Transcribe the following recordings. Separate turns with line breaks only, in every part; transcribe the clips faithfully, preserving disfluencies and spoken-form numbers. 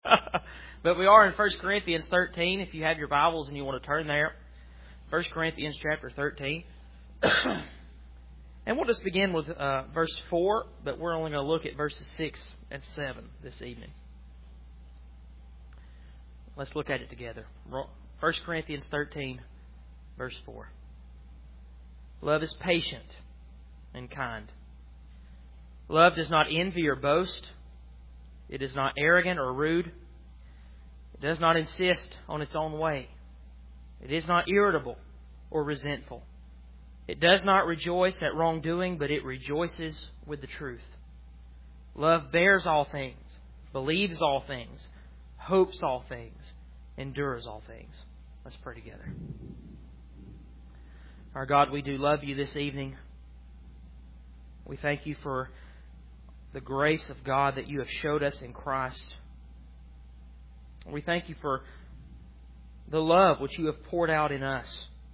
But we are in First Corinthians thirteen, if you have your Bibles and you want to turn there. First Corinthians chapter thirteen. And we'll just begin with uh, verse four, but we're only going to look at verses six and seven this evening. Let's look at it together. First Corinthians thirteen, verse four. Love is patient and kind. Love does not envy or boast. It is not arrogant or rude. It does not insist on its own way. It is not irritable or resentful. It does not rejoice at wrongdoing, but it rejoices with the truth. Love bears all things, believes all things, hopes all things, endures all things. Let's pray together. Our God, we do love you this evening. We thank you for the grace of God that you have showed us in Christ. We thank you for the love which you have poured out in us,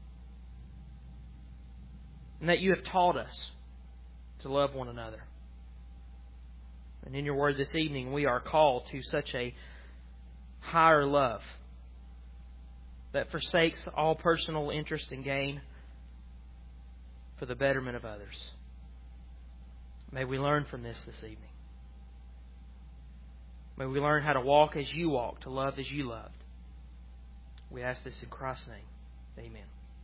and that you have taught us to love one another. And in your word this evening, we are called to such a higher love that forsakes all personal interest and gain for the betterment of others. May we learn from this this evening. May we learn how to walk as you walked, to love as you loved. We ask this in Christ's name. Amen.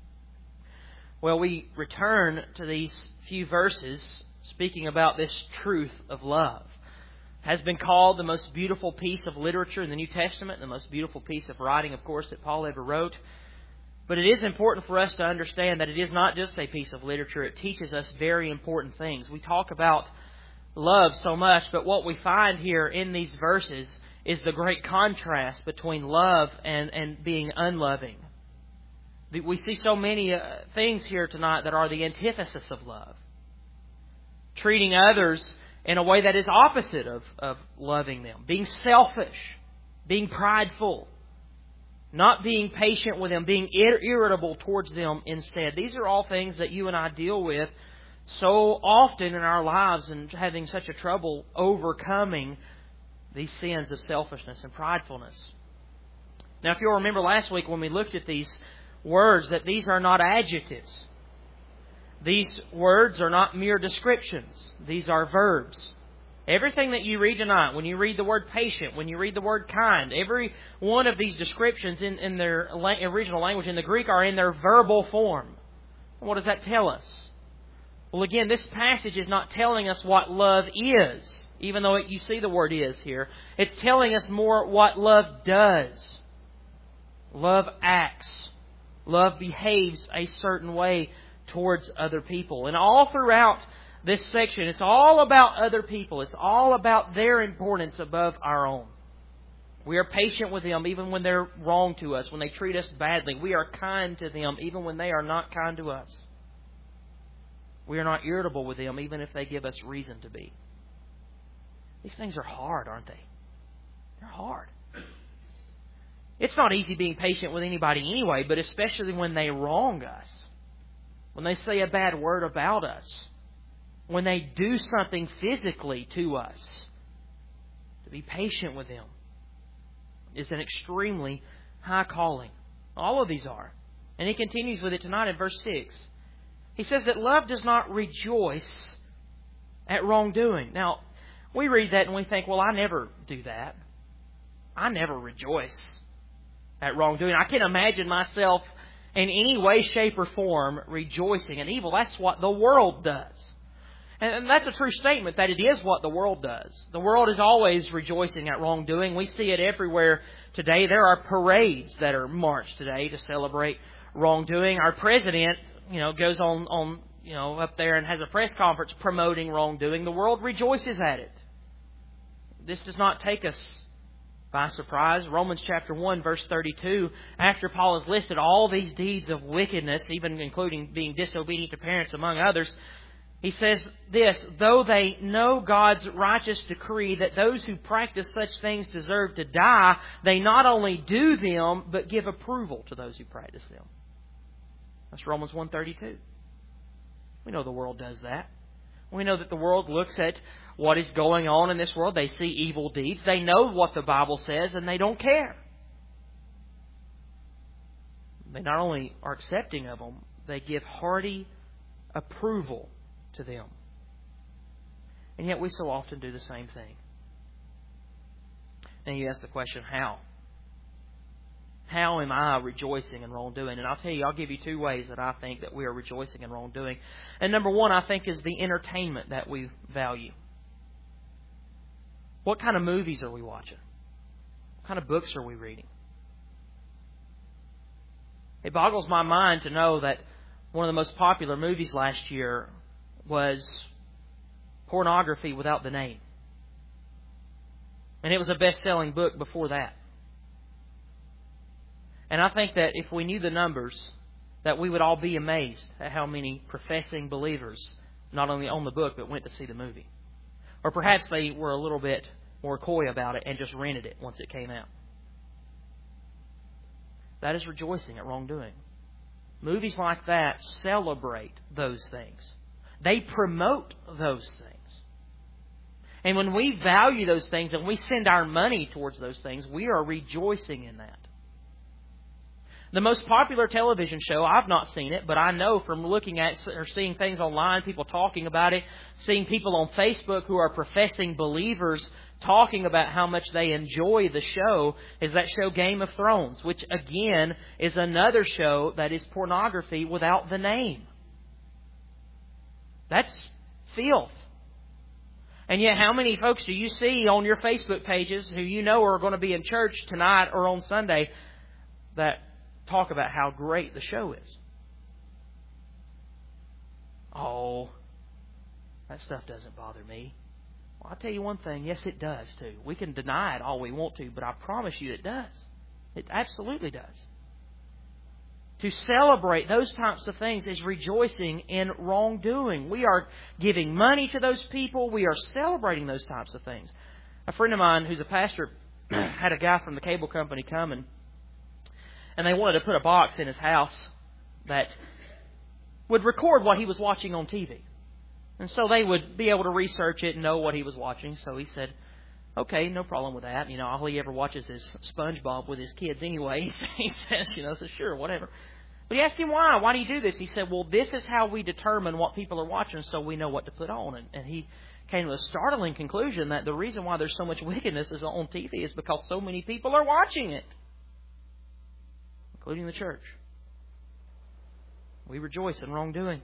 Well, we return to these few verses speaking about this truth of love. It has been called the most beautiful piece of literature in the New Testament, the most beautiful piece of writing, of course, that Paul ever wrote. But it is important for us to understand that it is not just a piece of literature. It teaches us very important things. We talk about love so much, but what we find here in these verses is the great contrast between love and, and being unloving. We see so many uh, things here tonight that are the antithesis of love. Treating others in a way that is opposite of, of loving them. Being selfish. Being prideful. Not being patient with them, being irritable towards them instead. These are all things that you and I deal with so often in our lives, and having such a trouble overcoming these sins of selfishness and pridefulness. Now, if you'll remember last week when we looked at these words, that these are not adjectives. These words are not mere descriptions. These are verbs. Everything that you read tonight, when you read the word patient, when you read the word kind, every one of these descriptions in, in their original language, in the Greek, are in their verbal form. What does that tell us? Well, again, this passage is not telling us what love is, even though it, you see the word is here. It's telling us more what love does. Love acts. Love behaves a certain way towards other people. And all throughout this section, it's all about other people. It's all about their importance above our own. We are patient with them even when they're wrong to us, when they treat us badly. We are kind to them even when they are not kind to us. We are not irritable with them even if they give us reason to be. These things are hard, aren't they? They're hard. It's not easy being patient with anybody anyway, but especially when they wrong us. When they say a bad word about us. When they do something physically to us. To be patient with them is an extremely high calling. All of these are. And he continues with it tonight in verse six. He says that love does not rejoice at wrongdoing. Now, we read that and we think, well, I never do that. I never rejoice at wrongdoing. I can't imagine myself in any way, shape, or form rejoicing in evil. That's what the world does. And that's a true statement, that it is what the world does. The world is always rejoicing at wrongdoing. We see it everywhere today. There are parades that are marched today to celebrate wrongdoing. Our president, you know, goes on, on, you know, up there and has a press conference promoting wrongdoing. The world rejoices at it. This does not take us by surprise. Romans chapter one, verse thirty-two, after Paul has listed all these deeds of wickedness, even including being disobedient to parents among others, he says this, though they know God's righteous decree that those who practice such things deserve to die, they not only do them, but give approval to those who practice them. That's Romans one thirty-two. We know the world does that. We know that the world looks at what is going on in this world. They see evil deeds. They know what the Bible says, and they don't care. They not only are accepting of them, they give hearty approval to them. And yet we so often do the same thing. And you ask the question, how? How am I rejoicing in wrongdoing? And I'll tell you, I'll give you two ways that I think that we are rejoicing in wrongdoing. And number one, I think, is the entertainment that we value. What kind of movies are we watching? What kind of books are we reading? It boggles my mind to know that one of the most popular movies last year was Pornography Without the Name. And it was a best-selling book before that. And I think that if we knew the numbers, that we would all be amazed at how many professing believers not only owned the book, but went to see the movie. Or perhaps they were a little bit more coy about it and just rented it once it came out. That is rejoicing at wrongdoing. Movies like that celebrate those things. They promote those things. And when we value those things and we send our money towards those things, we are rejoicing in that. The most popular television show, I've not seen it, but I know from looking at or seeing things online, people talking about it, seeing people on Facebook who are professing believers talking about how much they enjoy the show, is that show Game of Thrones, which again is another show that is pornography without the name. That's filth. And yet, how many folks do you see on your Facebook pages who you know are going to be in church tonight or on Sunday that talk about how great the show is? Oh, that stuff doesn't bother me. Well, I'll tell you one thing. Yes, it does too. We can deny it all we want to, but I promise you it does. It absolutely does. To celebrate those types of things is rejoicing in wrongdoing. We are giving money to those people. We are celebrating those types of things. A friend of mine who's a pastor had a guy from the cable company come and And they wanted to put a box in his house that would record what he was watching on T V. And so they would be able to research it and know what he was watching. So he said, okay, no problem with that. You know, all he ever watches is SpongeBob with his kids anyway. He says, you know, so sure, whatever. But he asked him why. Why do you do this? He said, well, this is how we determine what people are watching so we know what to put on. And, and he came to a startling conclusion that the reason why there's so much wickedness is on T V is because so many people are watching it, including the church. We rejoice in wrongdoing.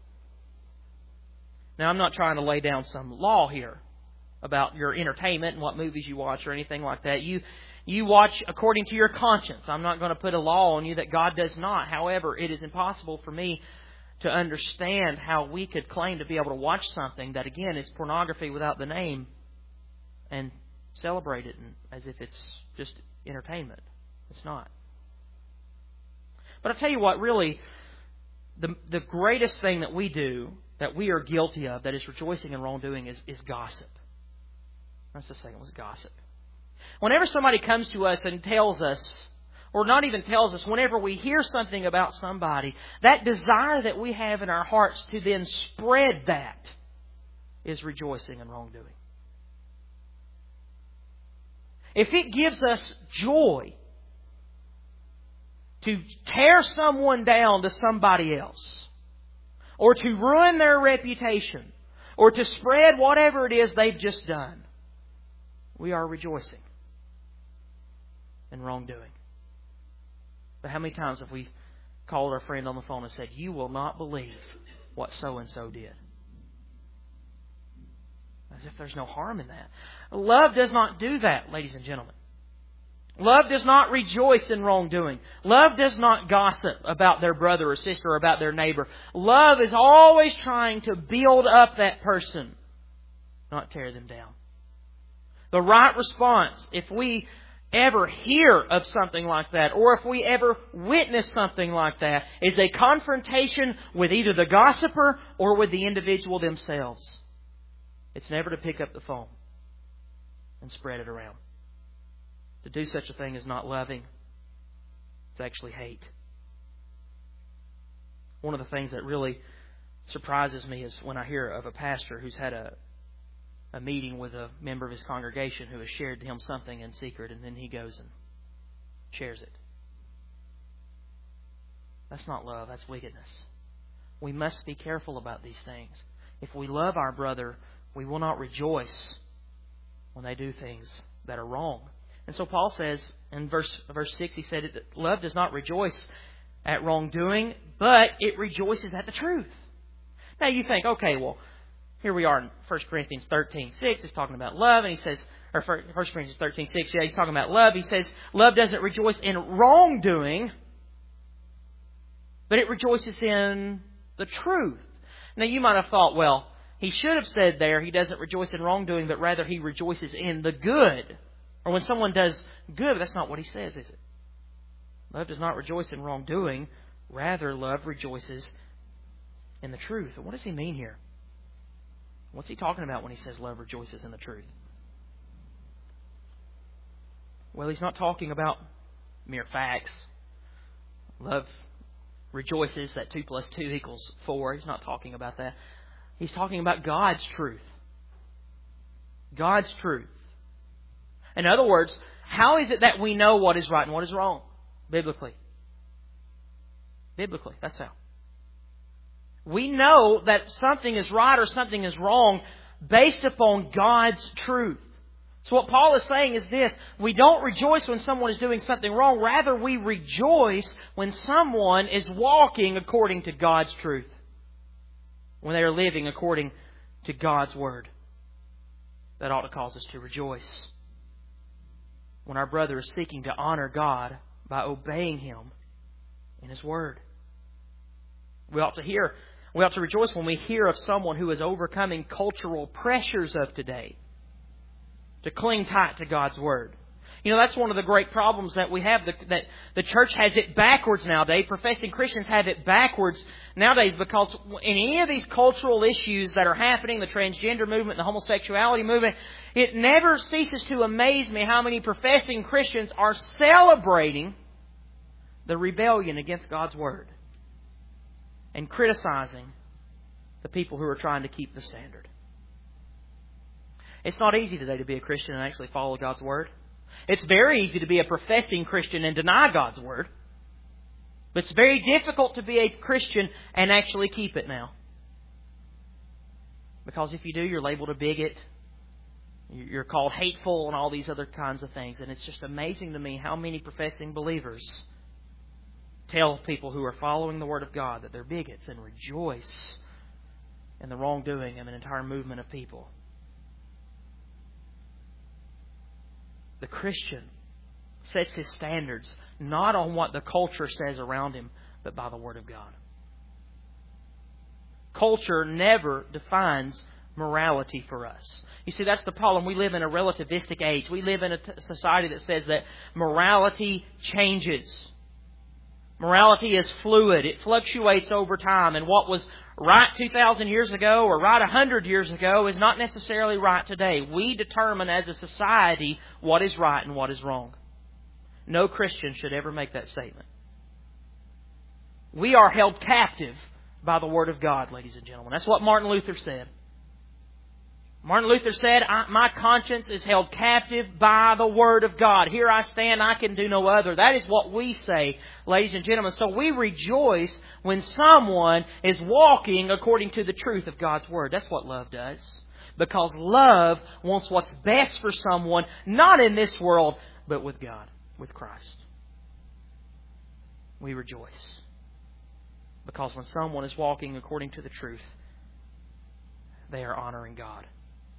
Now, I'm not trying to lay down some law here about your entertainment and what movies you watch or anything like that. You you watch according to your conscience. I'm not going to put a law on you that God does not. However, it is impossible for me to understand how we could claim to be able to watch something that, again, is pornography without the name and celebrate it as if it's just entertainment. It's not. But I'll tell you what, really, the the greatest thing that we do, that we are guilty of, that is rejoicing in wrongdoing, is, is gossip. That's the second was gossip. Whenever somebody comes to us and tells us, or not even tells us, whenever we hear something about somebody, that desire that we have in our hearts to then spread that is rejoicing in wrongdoing. If it gives us joy to tear someone down to somebody else, or to ruin their reputation, or to spread whatever it is they've just done, we are rejoicing in wrongdoing. But how many times have we called our friend on the phone and said, you will not believe what so-and-so did? As if there's no harm in that. Love does not do that, ladies and gentlemen. Love does not rejoice in wrongdoing. Love does not gossip about their brother or sister or about their neighbor. Love is always trying to build up that person, not tear them down. The right response, if we ever hear of something like that, or if we ever witness something like that, is a confrontation with either the gossiper or with the individual themselves. It's never to pick up the phone and spread it around. To do such a thing is not loving. It's actually hate. One of the things that really surprises me is when I hear of a pastor who's had a a meeting with a member of his congregation who has shared to him something in secret, and then he goes and shares it. That's not love, that's wickedness. We must be careful about these things. If we love our brother, we will not rejoice when they do things that are wrong. And so Paul says in verse verse six, he said that love does not rejoice at wrongdoing, but it rejoices at the truth. Now you think, okay, well, here we are in First Corinthians thirteen six. He's talking about love, and he says, or First Corinthians thirteen six, yeah, he's talking about love. He says, love doesn't rejoice in wrongdoing, but it rejoices in the truth. Now you might have thought, well, he should have said there, he doesn't rejoice in wrongdoing, but rather he rejoices in the good. Or when someone does good, but that's not what he says, is it? Love does not rejoice in wrongdoing, rather love rejoices in the truth. And what does he mean here? What's he talking about when he says love rejoices in the truth? Well, he's not talking about mere facts. Love rejoices that two plus two equals four. He's not talking about that. He's talking about God's truth. God's truth. In other words, how is it that we know what is right and what is wrong? Biblically. Biblically, that's how. We know that something is right or something is wrong based upon God's truth. So what Paul is saying is this: we don't rejoice when someone is doing something wrong. Rather, we rejoice when someone is walking according to God's truth. When they are living according to God's Word. That ought to cause us to rejoice. When our brother is seeking to honor God by obeying Him in His Word. We ought to hear, we ought to rejoice when we hear of someone who is overcoming cultural pressures of today to cling tight to God's Word. You know, that's one of the great problems that we have, that the church has it backwards nowadays. Professing Christians have it backwards nowadays because in any of these cultural issues that are happening, the transgender movement, the homosexuality movement, it never ceases to amaze me how many professing Christians are celebrating the rebellion against God's Word and criticizing the people who are trying to keep the standard. It's not easy today to be a Christian and actually follow God's Word. It's very easy to be a professing Christian and deny God's Word. But it's very difficult to be a Christian and actually keep it now. Because if you do, you're labeled a bigot. You're called hateful and all these other kinds of things. And it's just amazing to me how many professing believers tell people who are following the Word of God that they're bigots and rejoice in the wrongdoing of an entire movement of people. The Christian sets his standards not on what the culture says around him, but by the Word of God. Culture never defines morality for us. You see, that's the problem. We live in a relativistic age. We live in a t- society that says that morality changes. Morality is fluid. It fluctuates over time. And what was right two thousand years ago or right one hundred years ago is not necessarily right today. We determine as a society what is right and what is wrong. No Christian should ever make that statement. We are held captive by the Word of God, ladies and gentlemen. That's what Martin Luther said. Martin Luther said, my conscience is held captive by the Word of God. Here I stand, I can do no other. That is what we say, ladies and gentlemen. So we rejoice when someone is walking according to the truth of God's Word. That's what love does. Because love wants what's best for someone, not in this world, but with God, with Christ. We rejoice. Because when someone is walking according to the truth, they are honoring God.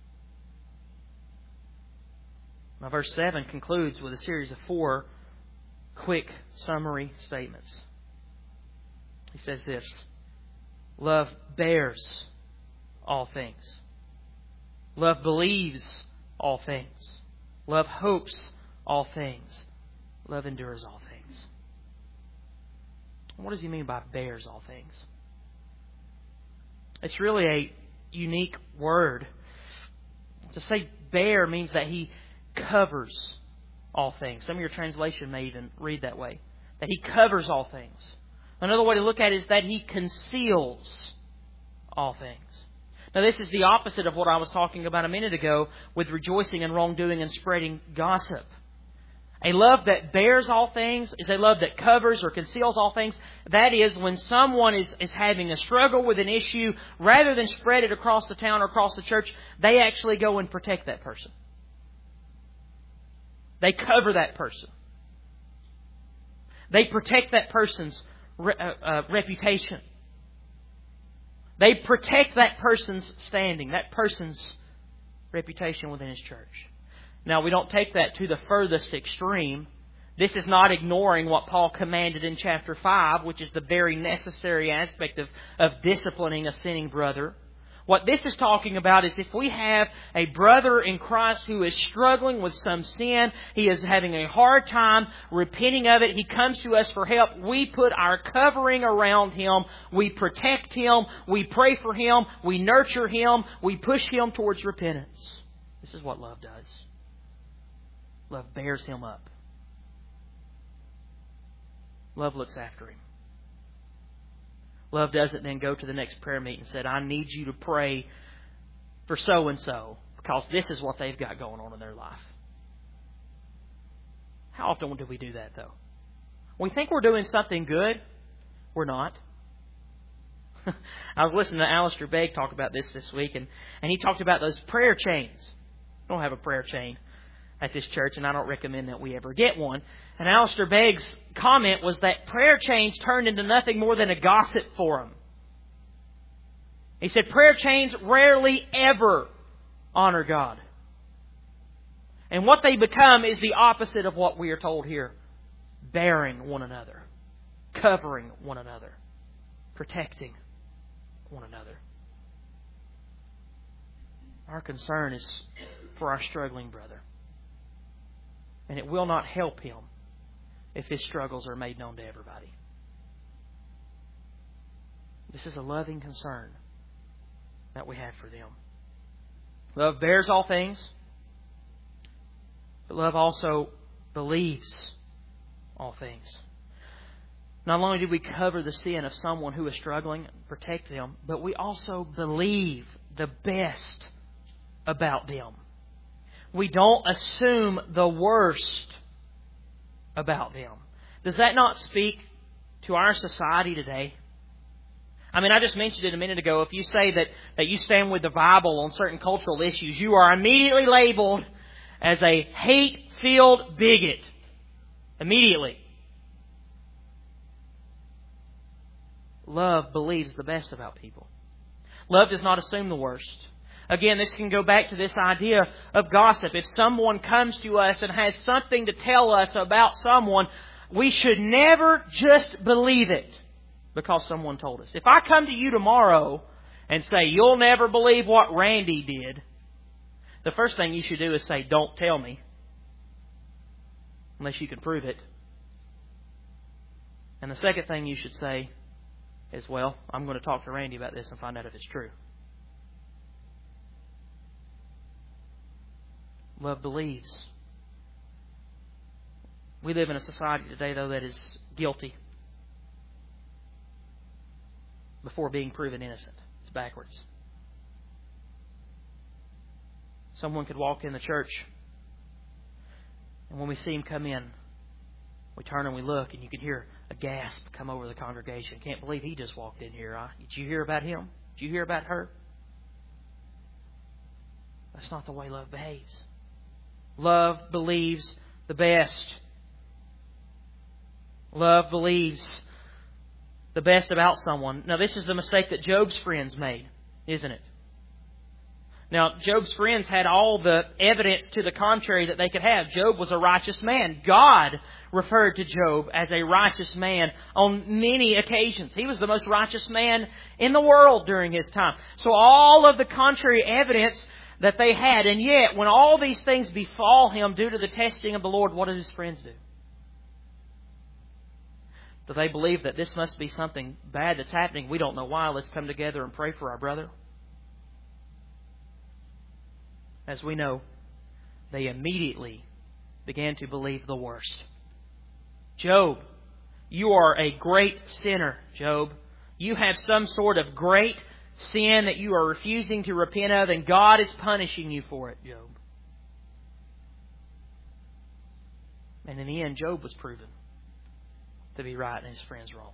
Now, verse seven concludes with a series of four quick summary statements. He says this: love bears all things. Love believes all things. Love hopes all things. Love endures all things. What does he mean by bears all things? It's really a unique word. To say bear means that he covers all things. Some of your translation may even read that way. That He covers all things. Another way to look at it is that He conceals all things. Now, this is the opposite of what I was talking about a minute ago with rejoicing in wrongdoing and spreading gossip. A love that bears all things is a love that covers or conceals all things. That is, when someone is, is having a struggle with an issue, rather than spread it across the town or across the church, they actually go and protect that person. They cover that person. They protect that person's re- uh, uh, reputation. They protect that person's standing, that person's reputation within his church. Now, we don't take that to the furthest extreme. This is not ignoring what Paul commanded in chapter five, which is the very necessary aspect of, of disciplining a sinning brother. What this is talking about is if we have a brother in Christ who is struggling with some sin, he is having a hard time repenting of it, he comes to us for help, we put our covering around him, we protect him, we pray for him, we nurture him, we push him towards repentance. This is what love does. Love bears him up. Love looks after him. Love doesn't then go to the next prayer meeting and say, I need you to pray for so-and-so because this is what they've got going on in their life. How often do we do that, though? We think we're doing something good. We're not. I was listening to Alistair Begg talk about this this week, and, and he talked about those prayer chains. I don't have a prayer chain at this church, and I don't recommend that we ever get one. And Alistair Begg's comment was that prayer chains turned into nothing more than a gossip forum. He said prayer chains rarely ever honor God. And what they become is the opposite of what we are told here. Bearing one another. Covering one another. Protecting one another. Our concern is for our struggling brother. And it will not help him if his struggles are made known to everybody. This is a loving concern that we have for them. Love bears all things, but love also believes all things. Not only do we cover the sin of someone who is struggling and protect them, but we also believe the best about them. We don't assume the worst about them. Does that not speak to our society today? I mean, I just mentioned it a minute ago. If you say that, that you stand with the Bible on certain cultural issues, you are immediately labeled as a hate-filled bigot. Immediately. Love believes the best about people. Love does not assume the worst. Again, this can go back to this idea of gossip. If someone comes to us and has something to tell us about someone, we should never just believe it because someone told us. If I come to you tomorrow and say, you'll never believe what Randy did, the first thing you should do is say, don't tell me, unless you can prove it. And the second thing you should say is, well, I'm going to talk to Randy about this and find out if it's true. Love believes. We live in a society today, though, that is guilty before being proven innocent. It's backwards. Someone could walk in the church, and when we see him come in, we turn and we look, and you can hear a gasp come over the congregation. Can't believe he just walked in here. Huh? Did you hear about him? Did you hear about her? That's not the way love behaves. Love believes the best. Love believes the best about someone. Now, this is the mistake that Job's friends made, isn't it? Now, Job's friends had all the evidence to the contrary that they could have. Job was a righteous man. God referred to Job as a righteous man on many occasions. He was the most righteous man in the world during his time. So all of the contrary evidence that they had, and yet when all these things befall him due to the testing of the Lord, what do his friends do? Do they believe that this must be something bad that's happening? We don't know why. Let's come together and pray for our brother. As we know, they immediately began to believe the worst. Job, you are a great sinner, Job. You have some sort of great sin that you are refusing to repent of, and God is punishing you for it, Job. And in the end, Job was proven to be right and his friends wrong.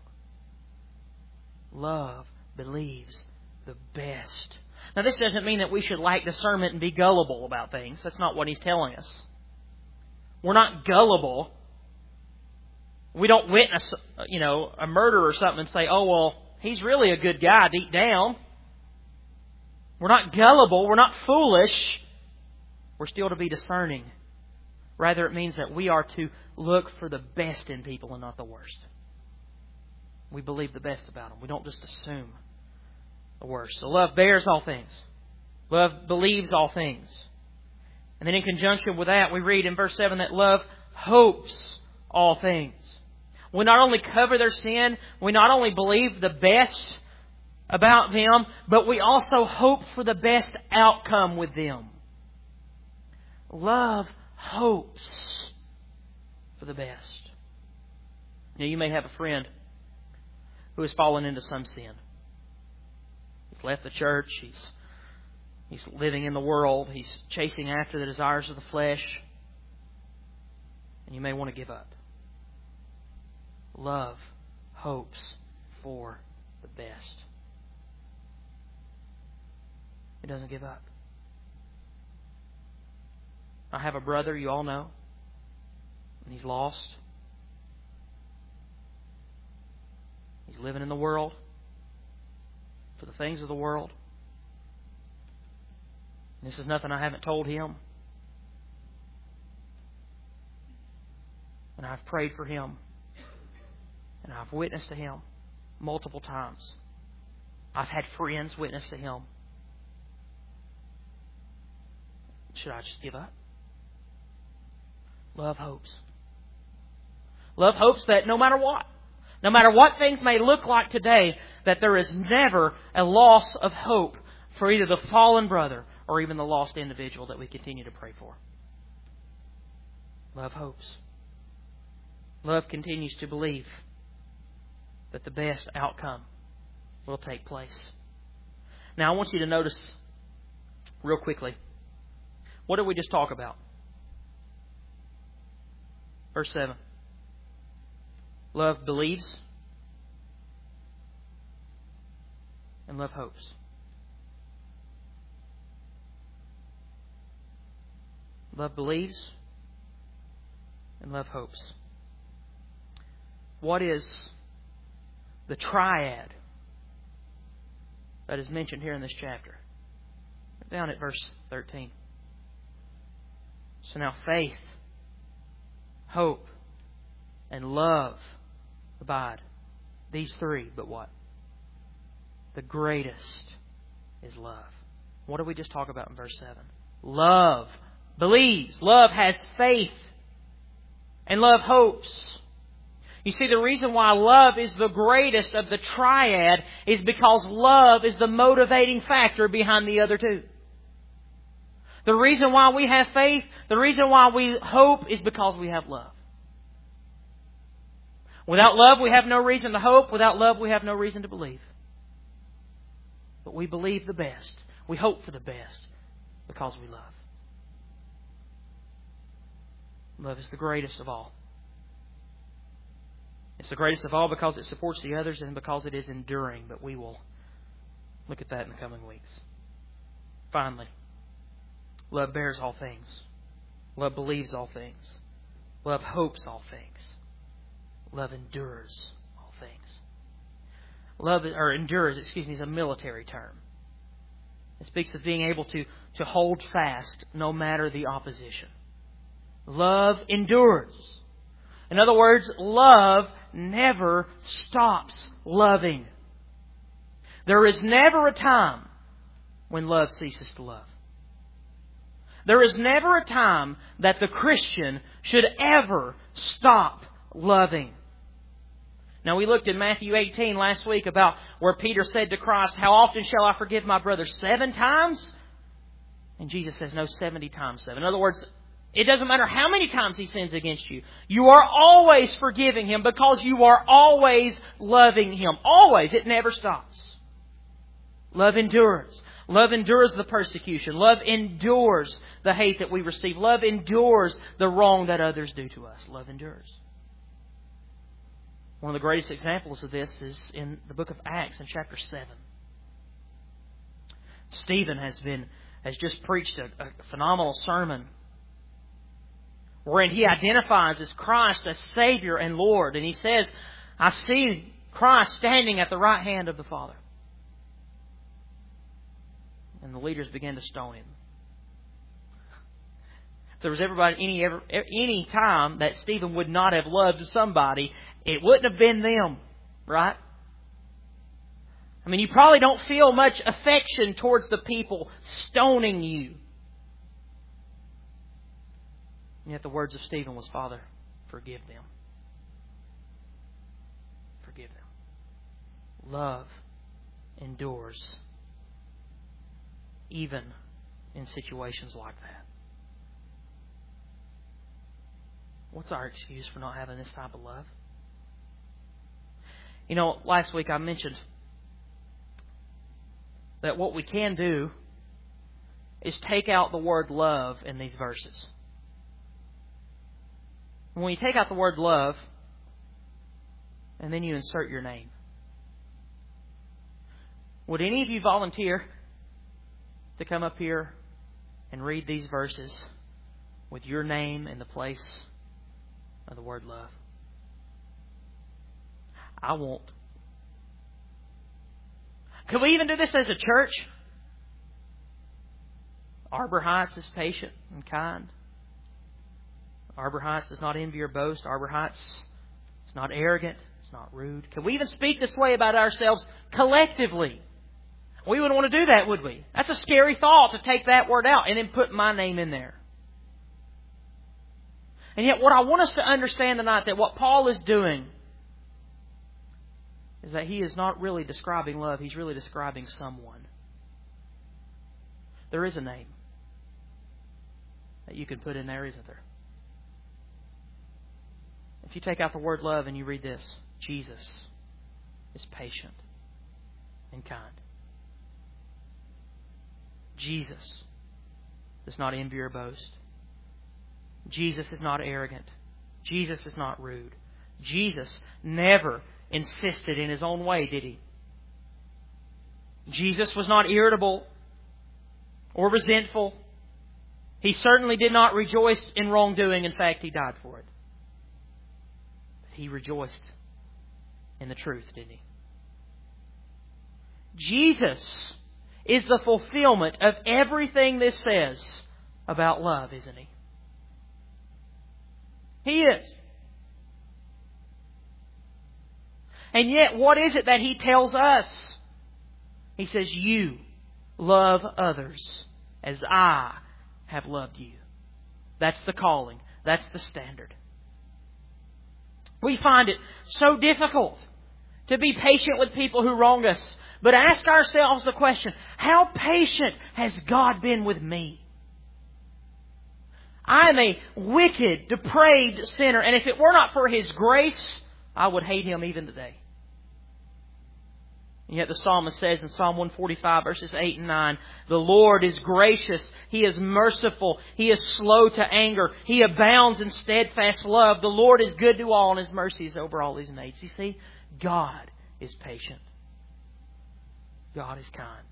Love believes the best. Now, this doesn't mean that we should lack discernment and be gullible about things. That's not what he's telling us. We're not gullible. We don't witness, you know, a murder or something and say, oh, well, he's really a good guy deep down. We're not gullible. We're not foolish. We're still to be discerning. Rather, it means that we are to look for the best in people and not the worst. We believe the best about them. We don't just assume the worst. So love bears all things. Love believes all things. And then in conjunction with that, we read in verse seven that love hopes all things. We not only cover their sin, we not only believe the best about them, but we also hope for the best outcome with them. Love hopes for the best. Now, you may have a friend who has fallen into some sin. He's left the church. He's, he's living in the world. He's chasing after the desires of the flesh. And you may want to give up. Love hopes for the best. It doesn't give up. I have a brother you all know, and he's lost. He's living in the world for the things of the world. And this is nothing I haven't told him. And I've prayed for him. And I've witnessed to him multiple times. I've had friends witness to him. Should I just give up? Love hopes. Love hopes that no matter what, no matter what things may look like today, that there is never a loss of hope for either the fallen brother or even the lost individual that we continue to pray for. Love hopes. Love continues to believe that the best outcome will take place. Now, I want you to notice real quickly, what did we just talk about? Verse seven. Love believes and love hopes. Love believes and love hopes. What is the triad that is mentioned here in this chapter? Down at verse thirteen. So now faith, hope, and love abide. These three, but what? The greatest is love. What did we just talk about in verse seven? Love believes. Love has faith. And love hopes. You see, the reason why love is the greatest of the triad is because love is the motivating factor behind the other two. The reason why we have faith, the reason why we hope is because we have love. Without love, we have no reason to hope. Without love, we have no reason to believe. But we believe the best. We hope for the best because we love. Love is the greatest of all. It's the greatest of all because it supports the others and because it is enduring. But we will look at that in the coming weeks. Finally, love bears all things. Love believes all things. Love hopes all things. Love endures all things. Love, or endures, excuse me, is a military term. It speaks of being able to, to hold fast no matter the opposition. Love endures. In other words, love never stops loving. There is never a time when love ceases to love. There is never a time that the Christian should ever stop loving. Now, we looked in Matthew eighteen last week about where Peter said to Christ, "How often shall I forgive my brother? Seven times?" And Jesus says, "No, seventy times seven." In other words, it doesn't matter how many times he sins against you. You are always forgiving him because you are always loving him. Always. It never stops. Love endures. Love endures the persecution. Love endures the hate that we receive. Love endures the wrong that others do to us. Love endures. One of the greatest examples of this is in the book of Acts in chapter seven. Stephen has been has just preached a, a phenomenal sermon wherein he identifies as Christ as Savior and Lord. And he says, I see Christ standing at the right hand of the Father. And the leaders began to stone him. If there was everybody any ever any time that Stephen would not have loved somebody, it wouldn't have been them, right? I mean, you probably don't feel much affection towards the people stoning you. And yet the words of Stephen was, Father, forgive them. Forgive them. Love endures even in situations like that. What's our excuse for not having this type of love? You know, last week I mentioned that what we can do is take out the word love in these verses. When you take out the word love, and then you insert your name. Would any of you volunteer to come up here and read these verses with your name in the place of the word love? I won't. Could we even do this as a church? Arbor Heights is patient and kind. Arbor Heights does not envy or boast. Arbor Heights is not arrogant. It's not rude. Can we even speak this way about ourselves collectively? We wouldn't want to do that, would we? That's a scary thought, to take that word out and then put my name in there. And yet what I want us to understand tonight, that what Paul is doing is that he is not really describing love. He's really describing someone. There is a name that you can put in there, isn't there? If you take out the word love and you read this, Jesus is patient and kind. Jesus does not envy or boast. Jesus is not arrogant. Jesus is not rude. Jesus never insisted in His own way, did He? Jesus was not irritable or resentful. He certainly did not rejoice in wrongdoing. In fact, He died for it. But He rejoiced in the truth, didn't He? Jesus is the fulfillment of everything this says about love, isn't He? He is. And yet, what is it that He tells us? He says, you love others as I have loved you. That's the calling. That's the standard. We find it so difficult to be patient with people who wrong us. But ask ourselves the question, how patient has God been with me? I am a wicked, depraved sinner, and if it were not for His grace, I would hate Him even today. And yet the psalmist says in Psalm one forty-five, verses eight and nine, the Lord is gracious, He is merciful, He is slow to anger, He abounds in steadfast love. The Lord is good to all, and His mercy is over all His made. You see, God is patient. God is kind.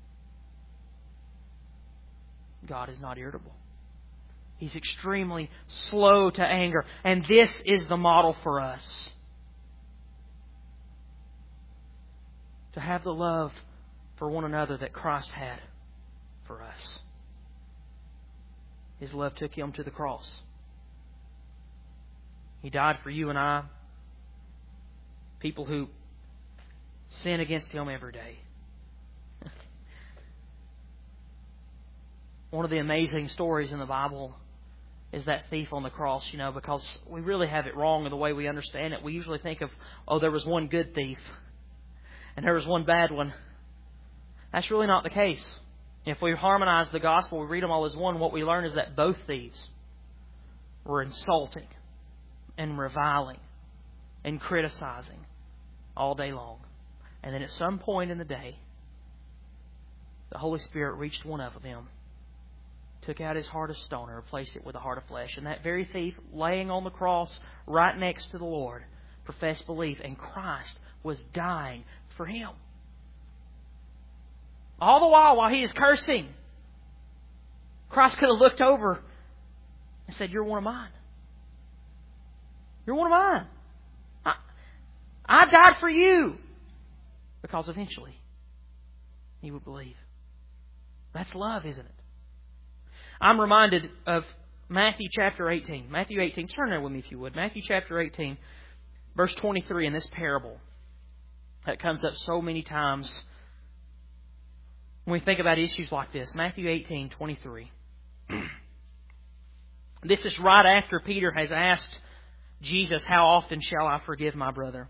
God is not irritable. He's extremely slow to anger. And this is the model for us. To have the love for one another that Christ had for us. His love took Him to the cross. He died for you and I. People who sin against Him every day. One of the amazing stories in the Bible is that thief on the cross, you know, because we really have it wrong in the way we understand it. We usually think of, oh, there was one good thief and there was one bad one. That's really not the case. If we harmonize the gospel, we read them all as one, what we learn is that both thieves were insulting and reviling and criticizing all day long. And then at some point in the day, the Holy Spirit reached one of them, took out his heart of stone and replaced it with a heart of flesh. And that very thief, laying on the cross right next to the Lord, professed belief, and Christ was dying for him. All the while, while he is cursing, Christ could have looked over and said, "You're one of mine. You're one of mine. I, I died for you." Because eventually, he would believe. That's love, isn't it? I'm reminded of Matthew chapter eighteen. Matthew eighteen. Turn there with me if you would. Matthew chapter eighteen, verse twenty-three in this parable that comes up so many times when we think about issues like this. Matthew eighteen, twenty-three. This is right after Peter has asked Jesus, "How often shall I forgive my brother?"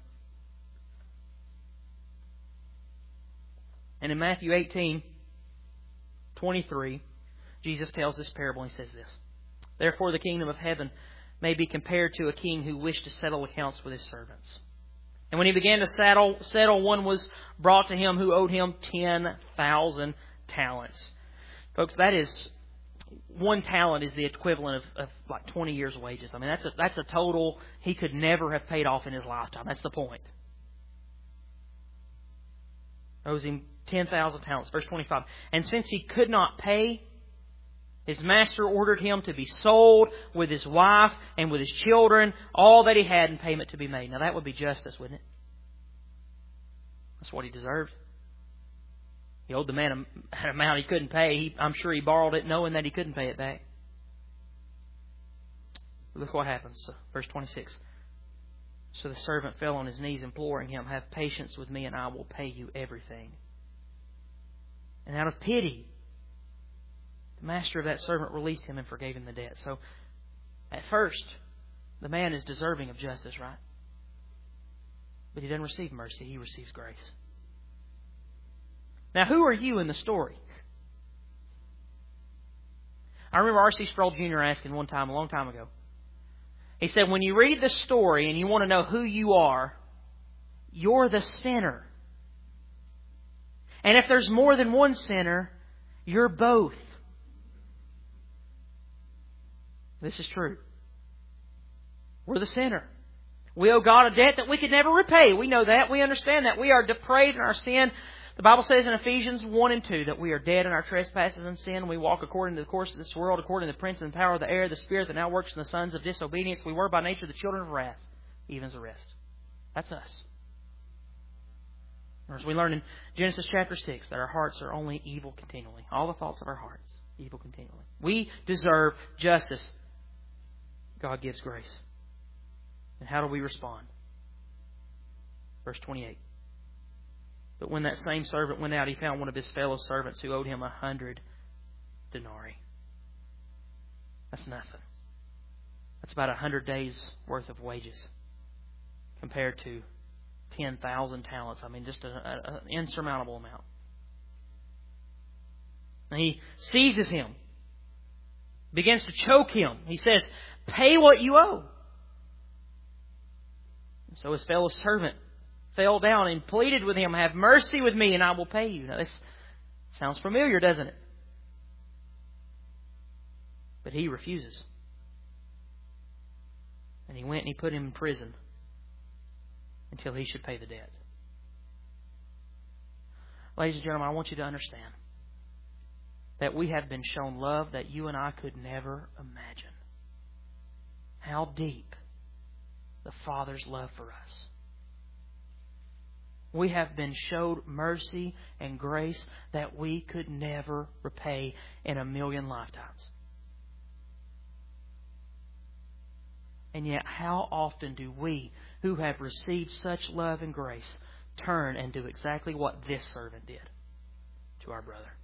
And in Matthew eighteen, twenty-three, Jesus tells this parable and he says this: "Therefore the kingdom of heaven may be compared to a king who wished to settle accounts with his servants. And when he began to settle, settle one was brought to him who owed him ten thousand talents." Folks, that is, one talent is the equivalent of, of like twenty years' wages. I mean, that's a, that's a total he could never have paid off in his lifetime. That's the point. Owes him ten thousand talents. Verse twenty-five. "And since he could not pay, his master ordered him to be sold with his wife and with his children, all that he had, in payment to be made." Now that would be justice, wouldn't it? That's what he deserved. He owed the man an amount he couldn't pay. He, I'm sure he borrowed it knowing that he couldn't pay it back. Look what happens. Verse twenty-six. "So the servant fell on his knees, imploring him, 'Have patience with me, and I will pay you everything.' And out of pity, the master of that servant released him and forgave him the debt." So, at first, the man is deserving of justice, right? But he doesn't receive mercy. He receives grace. Now, who are you in the story? I remember R C Sproul Junior asking one time, a long time ago. He said, when you read the story and you want to know who you are, you're the sinner. And if there's more than one sinner, you're both. This is true. We're the sinner. We owe God a debt that we could never repay. We know that. We understand that. We are depraved in our sin. The Bible says in Ephesians one and two that we are dead in our trespasses and sin. We walk according to the course of this world, according to the prince and the power of the air, the spirit that now works in the sons of disobedience. We were by nature the children of wrath, even as the rest. That's us. Or as we learn in Genesis chapter six, that our hearts are only evil continually. All the thoughts of our hearts, evil continually. We deserve justice. God gives grace. And how do we respond? Verse twenty-eight. "But when that same servant went out, he found one of his fellow servants who owed him a hundred denarii." That's nothing. That's about a hundred days' worth of wages compared to ten thousand talents. I mean, just an insurmountable amount. And he seizes him, begins to choke him. He says, "Pay what you owe." And so his fellow servant fell down and pleaded with him, "Have mercy with me and I will pay you." Now this sounds familiar, doesn't it? But he refuses. And he went and he put him in prison until he should pay the debt. Ladies and gentlemen, I want you to understand that we have been shown love that you and I could never imagine. How deep the Father's love for us. We have been showed mercy and grace that we could never repay in a million lifetimes. And yet, how often do we, who have received such love and grace, turn and do exactly what this servant did to our brother?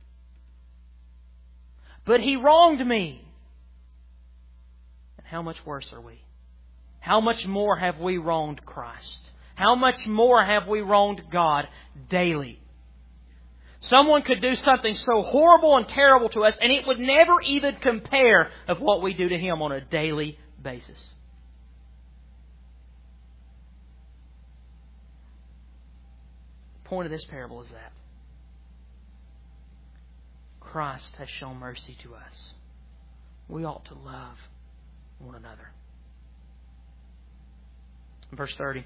"But he wronged me." And how much worse are we? How much more have we wronged Christ? How much more have we wronged God daily? Someone could do something so horrible and terrible to us, and it would never even compare of what we do to him on a daily basis. The point of this parable is that Christ has shown mercy to us, we ought to love one another. Verse thirty.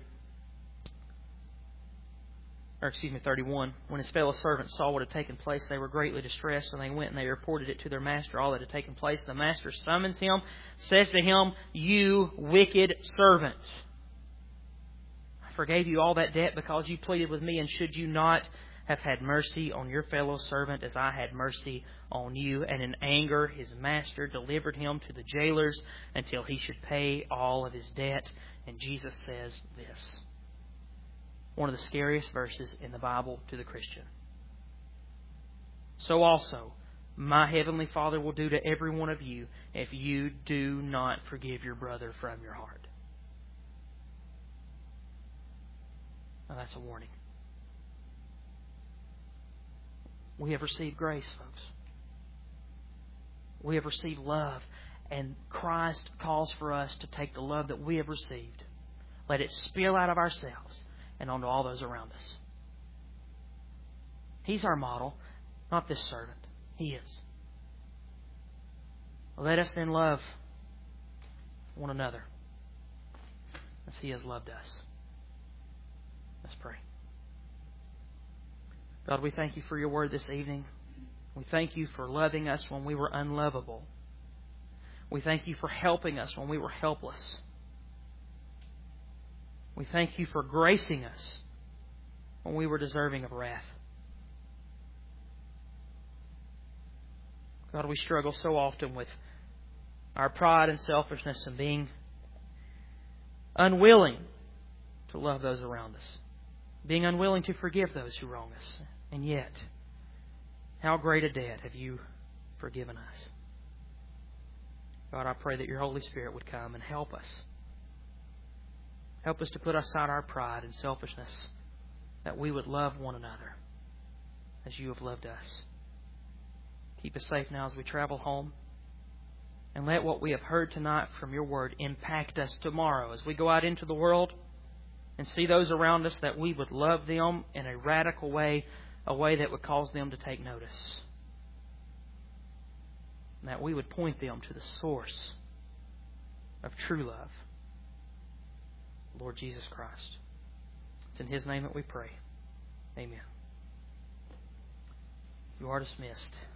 Or excuse me, thirty-one. When his fellow servants saw what had taken place, they were greatly distressed, and they went and they reported it to their master, all that had taken place. The master summons him, says to him, "You wicked servant, I forgave you all that debt because you pleaded with me, and should you not have had mercy on your fellow servant as I had mercy on you?" And in anger his master delivered him to the jailers until he should pay all of his debt. And Jesus says this, one of the scariest verses in the Bible to the Christian. "So also my heavenly Father will do to every one of you if you do not forgive your brother from your heart." Now that's a warning. We have received grace, folks. We have received love. And Christ calls for us to take the love that we have received, let it spill out of ourselves and onto all those around us. He's our model, not this servant. He is. Let us then love one another as He has loved us. Let's pray. God, we thank You for Your word this evening. We thank You for loving us when we were unlovable. We thank You for helping us when we were helpless. We thank You for gracing us when we were deserving of wrath. God, we struggle so often with our pride and selfishness and being unwilling to love those around us, being unwilling to forgive those who wrong us. And yet, how great a debt have You forgiven us. God, I pray that Your Holy Spirit would come and help us. Help us to put aside our pride and selfishness, that we would love one another as You have loved us. Keep us safe now as we travel home. And let what we have heard tonight from Your word impact us tomorrow as we go out into the world and see those around us, that we would love them in a radical way, a way that would cause them to take notice. And that we would point them to the source of true love, Lord Jesus Christ. It's in His name that we pray. Amen. You are dismissed.